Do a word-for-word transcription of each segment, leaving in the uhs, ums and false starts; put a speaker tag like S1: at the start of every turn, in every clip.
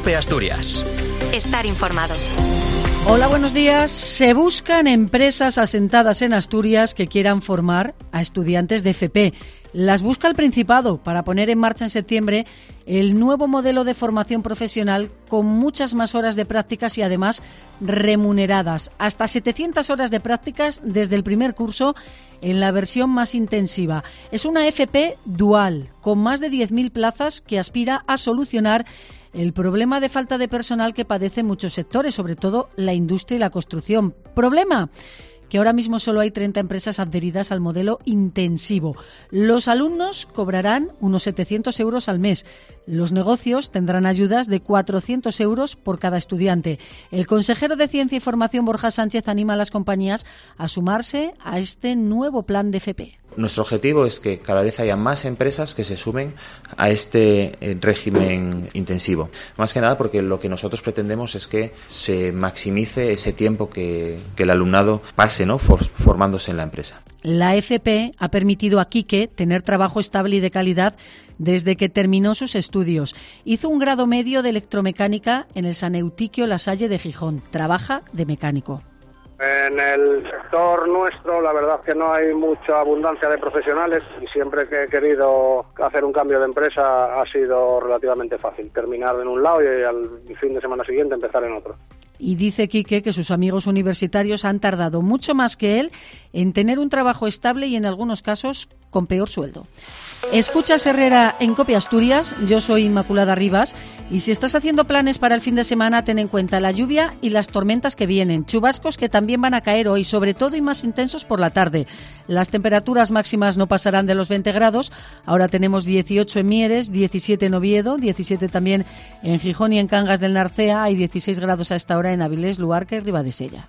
S1: COPE Asturias.
S2: Estar informados.
S3: Hola, buenos días. Se buscan empresas asentadas en Asturias que quieran formar a estudiantes de F P. Las busca el Principado para poner en marcha en septiembre el nuevo modelo de formación profesional con muchas más horas de prácticas y además remuneradas. Hasta setecientas horas de prácticas desde el primer curso en la versión más intensiva. Es una F P dual con más de diez mil plazas que aspira a solucionar el problema de falta de personal que padecen muchos sectores, sobre todo la industria y la construcción. ¿Problema? Que ahora mismo solo hay treinta empresas adheridas al modelo intensivo. Los alumnos cobrarán unos setecientos euros al mes. Los negocios tendrán ayudas de cuatrocientos euros por cada estudiante. El consejero de Ciencia y Formación, Borja Sánchez, anima a las compañías a sumarse a este nuevo plan de F P.
S4: Nuestro objetivo es que cada vez haya más empresas que se sumen a este eh, régimen intensivo. Más que nada porque lo que nosotros pretendemos es que se maximice ese tiempo que, que el alumnado pase, ¿no?, For, formándose en la empresa.
S3: La F P ha permitido a Quique tener trabajo estable y de calidad desde que terminó sus estudios. Hizo un grado medio de electromecánica en el San Eutiquio La Salle de Gijón. Trabaja de mecánico.
S5: En el sector nuestro, la verdad es que no hay mucha abundancia de profesionales y siempre que he querido hacer un cambio de empresa ha sido relativamente fácil. Terminar en un lado y al fin de semana siguiente empezar en otro.
S3: Y dice Quique que sus amigos universitarios han tardado mucho más que él en tener un trabajo estable y en algunos casos con peor sueldo. Escuchas Herrera en COPE Asturias, yo soy Inmaculada Rivas y si estás haciendo planes para el fin de semana ten en cuenta la lluvia y las tormentas que vienen, chubascos que también van a caer hoy, sobre todo y más intensos por la tarde. Las temperaturas máximas no pasarán de los veinte grados, ahora tenemos dieciocho en Mieres, diecisiete en Oviedo, diecisiete también en Gijón y en Cangas del Narcea, hay dieciséis grados a esta hora en Avilés, Luarca y Ribadesella.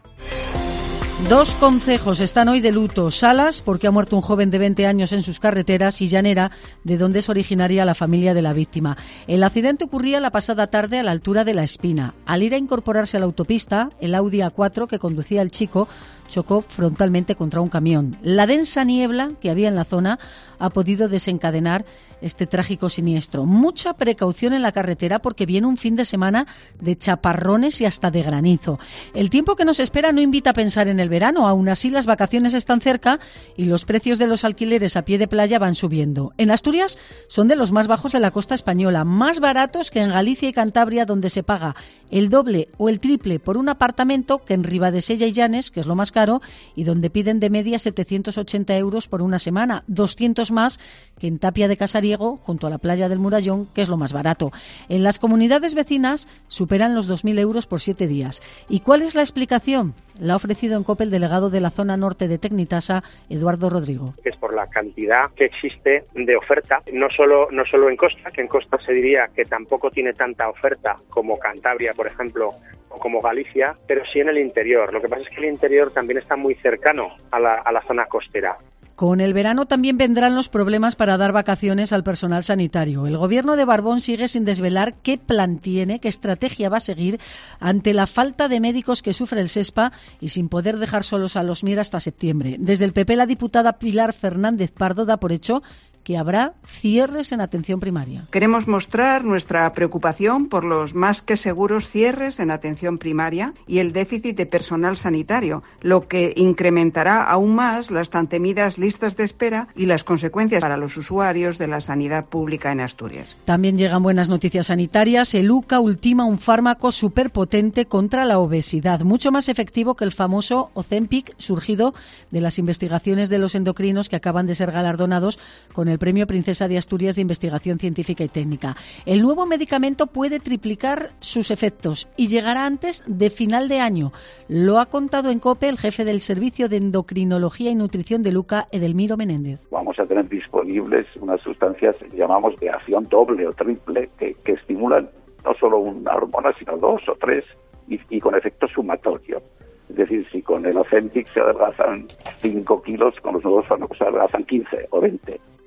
S3: Dos concejos están hoy de luto. Salas, porque ha muerto un joven de veinte años en sus carreteras, y Llanera, de donde es originaria la familia de la víctima. El accidente ocurría la pasada tarde a la altura de La Espina. Al ir a incorporarse a la autopista, el Audi A cuatro que conducía el chico chocó frontalmente contra un camión. La densa niebla que había en la zona ha podido desencadenar este trágico siniestro. Mucha precaución en la carretera porque viene un fin de semana de chaparrones y hasta de granizo. El tiempo que nos espera no invita a pensar en el verano, aún así las vacaciones están cerca y los precios de los alquileres a pie de playa van subiendo. En Asturias son de los más bajos de la costa española, más baratos que en Galicia y Cantabria, donde se paga el doble o el triple por un apartamento que en Ribadesella y Llanes, que es lo más caro, y donde piden de media setecientos ochenta euros por una semana, doscientos más que en Tapia de Casariego, junto a la playa del Murallón, que es lo más barato. En las comunidades vecinas superan los dos mil euros por siete días. ¿Y cuál es la explicación? La ha ofrecido en COPE el delegado de la zona norte de Tecnitasa, Eduardo Rodrigo.
S6: Es por la cantidad que existe de oferta, no solo, no solo en costa, que en costa se diría que tampoco tiene tanta oferta como Cantabria, por ejemplo, o como Galicia, pero sí en el interior. Lo que pasa es que el interior también está muy cercano a la, a la zona costera.
S3: Con el verano también vendrán los problemas para dar vacaciones al personal sanitario. El gobierno de Barbón sigue sin desvelar qué plan tiene, qué estrategia va a seguir ante la falta de médicos que sufre el SESPA y sin poder dejar solos a los M I R hasta septiembre. Desde el P P, la diputada Pilar Fernández Pardo da por hecho que habrá cierres en atención primaria.
S7: Queremos mostrar nuestra preocupación por los más que seguros cierres en atención primaria y el déficit de personal sanitario, lo que incrementará aún más las tan temidas listas de espera y las consecuencias para los usuarios de la sanidad pública en Asturias.
S3: También llegan buenas noticias sanitarias. El U C A ultima un fármaco superpotente contra la obesidad, mucho más efectivo que el famoso Ozempic, surgido de las investigaciones de los endocrinos que acaban de ser galardonados con el Premio Princesa de Asturias de Investigación Científica y Técnica. El nuevo medicamento puede triplicar sus efectos y llegará antes de final de año. Lo ha contado en COPE el jefe del Servicio de Endocrinología y Nutrición del U C A, Edelmiro Menéndez.
S8: Vamos a tener disponibles unas sustancias, llamamos de acción doble o triple, que, que estimulan no solo una hormona, sino dos o tres, y, y con efecto sumatorio. Es decir, si con el Ozempic se adelgazan cinco kilos, con los nuevos fármacos se adelgazan quince o veinte.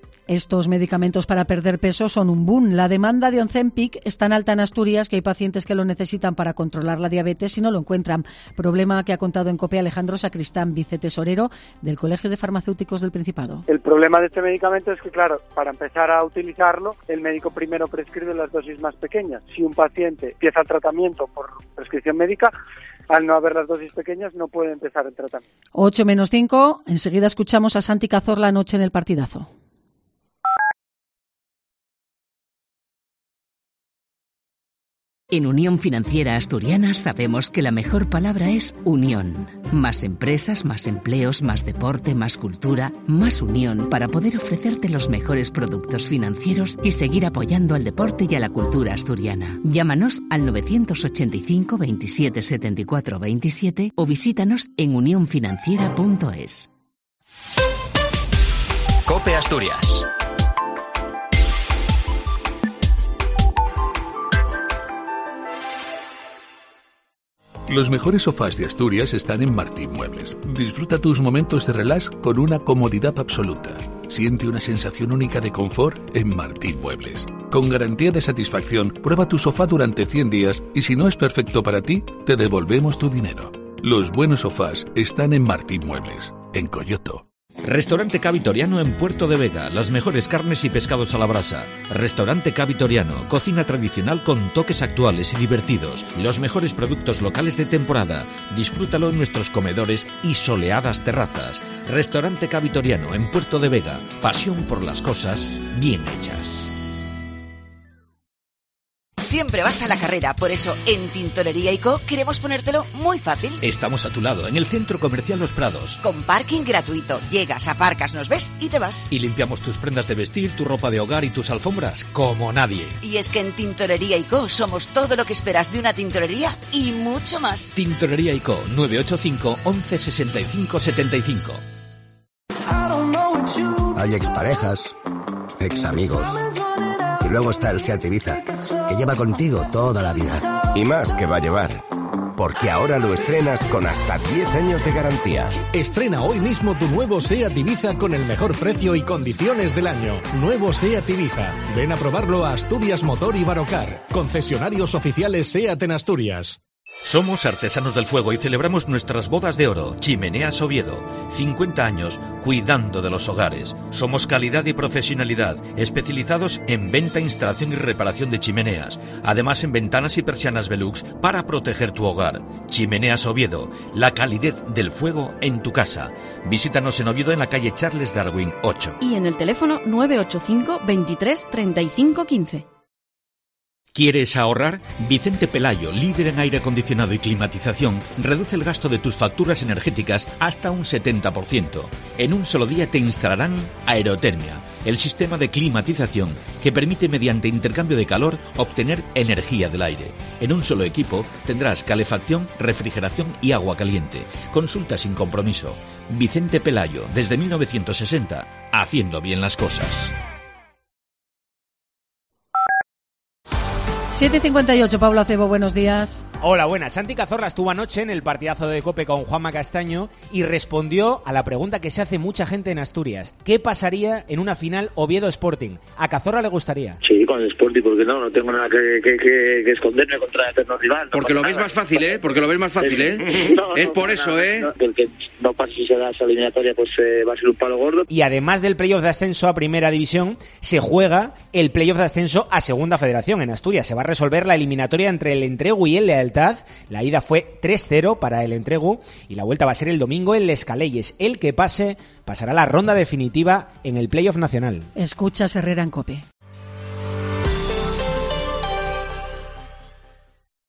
S3: Estos medicamentos para perder peso son un boom. La demanda de Ozempic es tan alta en Asturias que hay pacientes que lo necesitan para controlar la diabetes y no lo encuentran. Problema que ha contado en COPE Alejandro Sacristán, vicetesorero del Colegio de Farmacéuticos del Principado.
S1: El problema de este medicamento es que, claro, para empezar a utilizarlo, el médico primero prescribe las dosis más pequeñas. Si un paciente empieza el tratamiento por prescripción médica, al no haber las dosis pequeñas no puede empezar el tratamiento.
S3: ocho menos cinco, enseguida escuchamos a Santi Cazorla anoche en el partidazo.
S9: En Unión Financiera Asturiana sabemos que la mejor palabra es unión. Más empresas, más empleos, más deporte, más cultura, más unión para poder ofrecerte los mejores productos financieros y seguir apoyando al deporte y a la cultura asturiana. Llámanos al novecientos ochenta y cinco veintisiete setenta y cuatro veintisiete o visítanos en unión financiera punto es.
S10: COPE Asturias.
S11: Los mejores sofás de Asturias están en Martín Muebles. Disfruta tus momentos de relax con una comodidad absoluta. Siente una sensación única de confort en Martín Muebles. Con garantía de satisfacción, prueba tu sofá durante cien días y si no es perfecto para ti, te devolvemos tu dinero. Los buenos sofás están en Martín Muebles, en Coyoto.
S12: Restaurante Ca Vitoriano en Puerto de Vega, las mejores carnes y pescados a la brasa. Restaurante Ca Vitoriano, cocina tradicional con toques actuales y divertidos. Los mejores productos locales de temporada. Disfrútalo en nuestros comedores y soleadas terrazas. Restaurante Ca Vitoriano en Puerto de Vega, pasión por las cosas bien hechas.
S13: Siempre vas a la carrera, por eso en Tintorería y Co queremos ponértelo muy fácil.
S12: Estamos a tu lado, en el Centro Comercial Los Prados.
S13: Con parking gratuito. Llegas, aparcas, nos ves y te vas.
S12: Y limpiamos tus prendas de vestir, tu ropa de hogar y tus alfombras como nadie.
S13: Y es que en Tintorería y Co somos todo lo que esperas de una tintorería y mucho más.
S12: Tintorería y Co, nueve ocho cinco, once, sesenta y cinco, setenta y cinco.
S14: Hay exparejas, examigos. Y luego está el SEAT Ibiza, que lleva contigo toda la vida.
S15: Y más que va a llevar, porque ahora lo estrenas con hasta diez años de garantía.
S16: Estrena hoy mismo tu nuevo SEAT Ibiza con el mejor precio y condiciones del año. Nuevo SEAT Ibiza. Ven a probarlo a Asturias Motor y Barocar, concesionarios oficiales SEAT en Asturias.
S12: Somos artesanos del fuego y celebramos nuestras bodas de oro. Chimeneas Oviedo, cincuenta años cuidando de los hogares. Somos calidad y profesionalidad, especializados en venta, instalación y reparación de chimeneas. Además en ventanas y persianas Velux para proteger tu hogar. Chimeneas Oviedo, la calidez del fuego en tu casa. Visítanos en Oviedo en la calle Charles Darwin ocho.
S17: Y en el teléfono nueve ocho cinco, veintitrés, treinta y cinco, quince.
S12: ¿Quieres ahorrar? Vicente Pelayo, líder en aire acondicionado y climatización, reduce el gasto de tus facturas energéticas hasta un setenta por ciento. En un solo día te instalarán Aerotermia, el sistema de climatización que permite mediante intercambio de calor obtener energía del aire. En un solo equipo tendrás calefacción, refrigeración y agua caliente. Consulta sin compromiso. Vicente Pelayo, desde mil novecientos sesenta, haciendo bien las cosas.
S3: siete cincuenta y ocho, Pablo Acebo, buenos días.
S18: Hola, buenas. Santi Cazorla estuvo anoche en el partidazo de COPE con Juanma Castaño y respondió a la pregunta que se hace mucha gente en Asturias. ¿Qué pasaría en una final Oviedo-Sporting? ¿A Cazorla le gustaría?
S19: Sí, con el Sporting, porque no, no tengo nada que, que, que, que esconderme contra el eterno rival. No
S20: porque lo ves
S19: nada.
S20: más fácil, ¿eh? Porque lo ves más fácil, ¿eh? no, es no, por no, eso, nada, ¿eh?
S19: No, porque no pasa si se da esa eliminatoria, pues eh, va a ser un palo gordo.
S18: Y además del playoff de ascenso a Primera División, se juega el playoff de ascenso a Segunda Federación en Asturias. Se va a resolver la eliminatoria entre el Entregu y el Lealtad. La ida fue tres cero para el Entregu y la vuelta va a ser el domingo en Les Caleyes. El que pase pasará a la ronda definitiva en el playoff nacional.
S3: Escuchas Herrera en COPE.